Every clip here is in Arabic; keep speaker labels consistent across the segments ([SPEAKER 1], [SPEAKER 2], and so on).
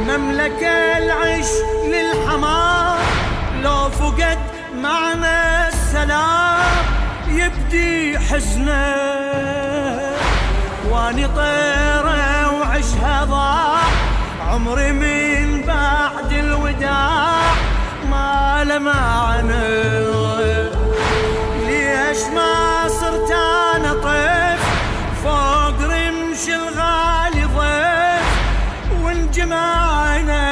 [SPEAKER 1] مملكة العيش للحمار، لو فقد معنى السلام يبدي حزنه، واني طيرة وعشها ضاع عمري من بعد الوداع ما له معنى. ليش ما صرت انا طيف فوق رمش الغالي ضيف، وانجمعنا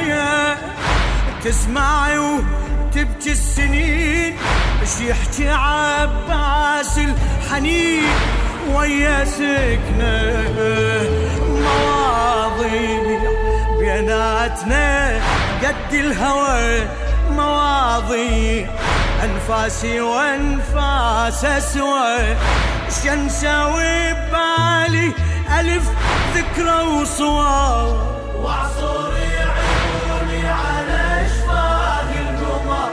[SPEAKER 1] تسمعي وتبكي السنين، اش يحكي عباس الحنين ويا سكنه، مواضيع بيناتنا قد الهوى، مواضيع أنفاسي وأنفاسه سوا، شن نسوي ببالي ألف ذكرى وصور، وعصوري عيوني على أشفاق القمر،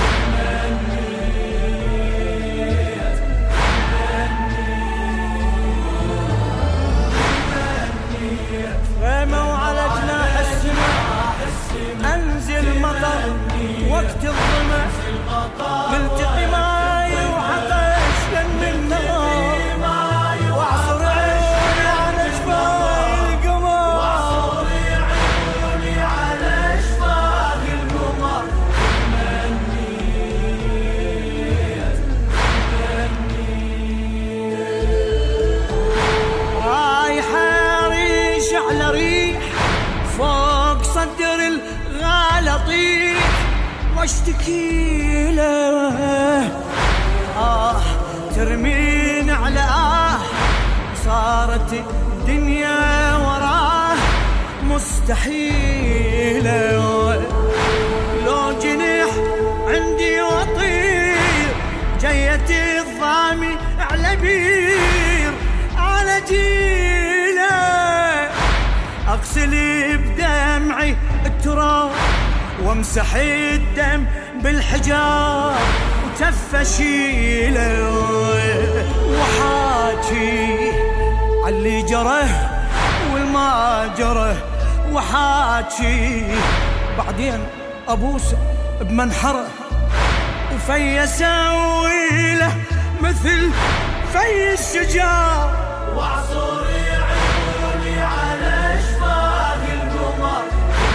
[SPEAKER 1] غيمة وعلى جناح السماء أنزل مطر وقت الظما، نلتقي ماي وعطش لن النهار، واعصر عيوني على أشفاق القمر، واعصر عيوني على أشفاق القمر، رايحة ريش على ريح فوق صدر الغالطيح، واشتكي له ترمين على صارت الدنيا وراه مستحيلة، لو جنيح عندي وطير جيت الضامي على بير على جيله، اغسل بدمعي التراب وامسح الدم بالحجار وتفشيله، وحاجي عاللي جره والما جره، وحاجي بعدين ابوسه بمنحره وفي اسوي له مثل في الشجار، واعصري عيوني على اشفاق القمر،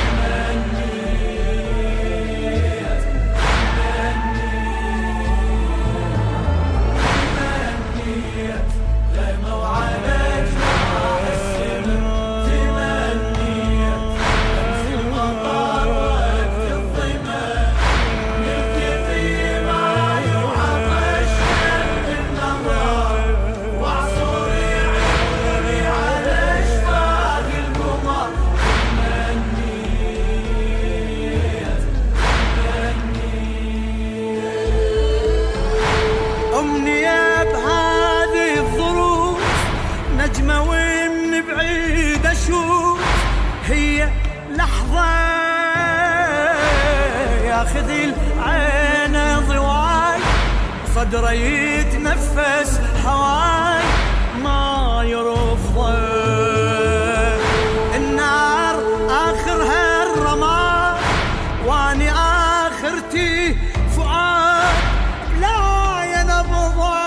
[SPEAKER 1] نجمة ومن بعيد أشوف هي لحظة ياخذ العين ضواي، صدره يتنفس هواي ما يرفضه، النار آخرها الرماد واني آخرتي فؤاد، لا ينبضه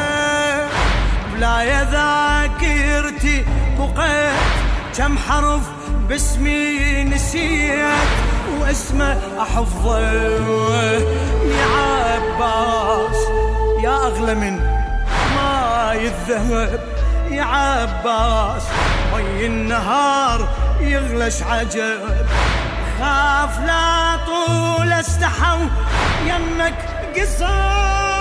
[SPEAKER 1] بلا ذاكرتي بقيت، كم حرف باسمي نسيت واسمه احفظه، يا عباس يا اغلى من ماي الذهب، يا عباس مي النهار يغلش عجب، خاف لا طول استحوا يمك قصار،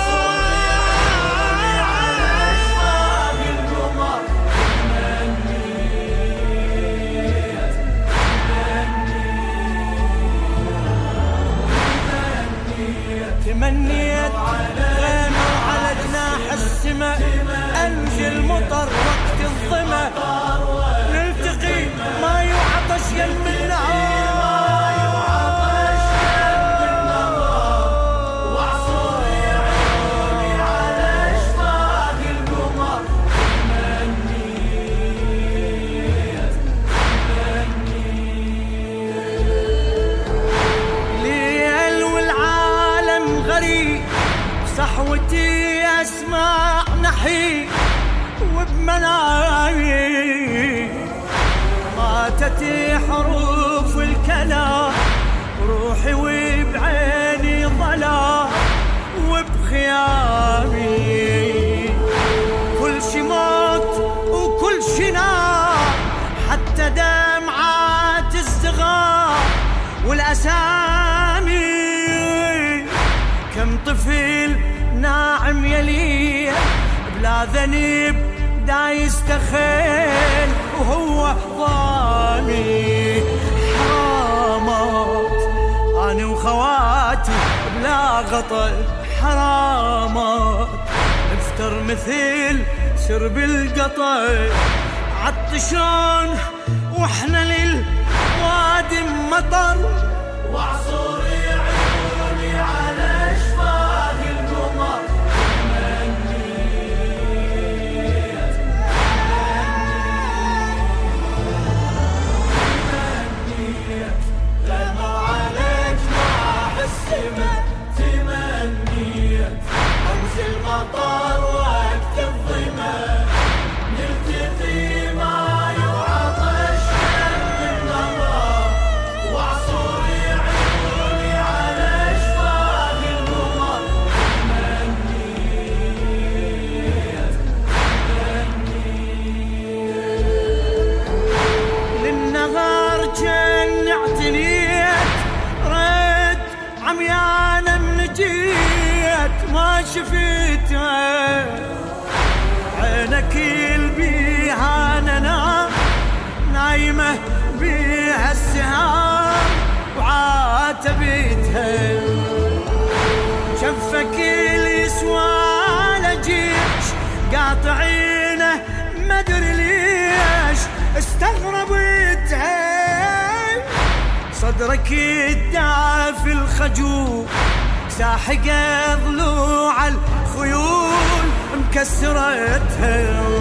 [SPEAKER 1] تمنيت غيمة على جناح السماء أنزل مطر وقت الظما، نلتقي ما يعطش يم النهار، واعصري بروحي وبمنامي، ماتت حروف الكلام بروحي وبعيني ظلام وبخيامي. كل شي موت وكل شي نار، حتى دمعات الصغار والأسامي. كم طفل ناعم يليه بلا ذنب دايس تخيل وهو ضامي. حرامات أنا وخواتي بلا غطا، حرامات نفتر مثل شرب القطع. عطشان واحنا للوادي مطر، وعصور عيوني على اشفاق القمر. تمنيت غموا على جناح السما، تمنيت انزل مطر وقت الظما، نلتقي ماي وعطش من نظر، وعصور عيوني على اشفاق القمر. للنهار جن اعتنيت، رد عميانة من جيت ما شفتها. عينك البيها ننام، نايمة بيها السهام وعاتبتها. شفك اليسوى لجيش قاطعينه مدري ليش استغربتها. صدرك الدافي الخجول ساحقة ضلوع الخيول مكسرتها.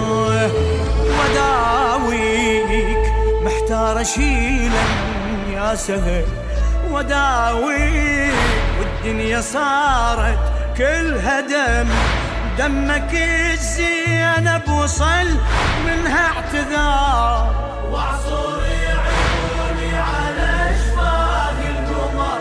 [SPEAKER 1] وداويك محتار اشيلا يا سهل، وداويك والدنيا صارت كلها دم. دمك الزينب وصل منها اعتذار، وعصور عيوني على اشفاق القمر.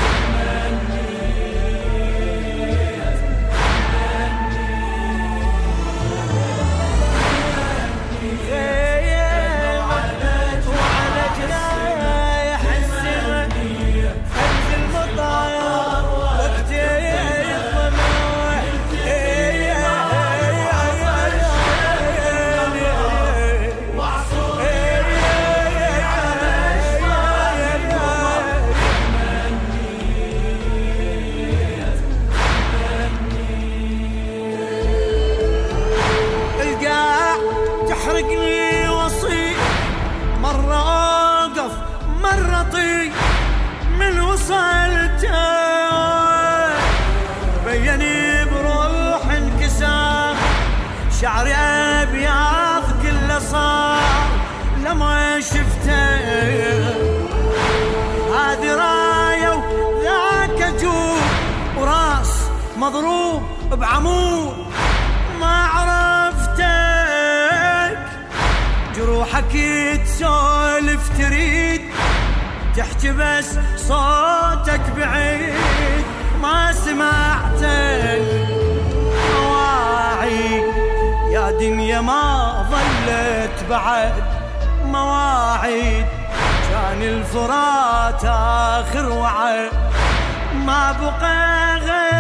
[SPEAKER 1] تحرقني وصي مرة أوقف مرة طي، من وصلته بيني بروح انكسار. شعري أبيض كله صار لما شفته. هذه راية وذاك جود، وراس مضروب بعمود ما عرفتك. جروحك تسولف تريد تحكي بس صوتك بعيد ما سمعتك. مواعيد يا دنيا ما ظلت بعد، مواعيد كان الفرات آخر وعد، ما بقى غير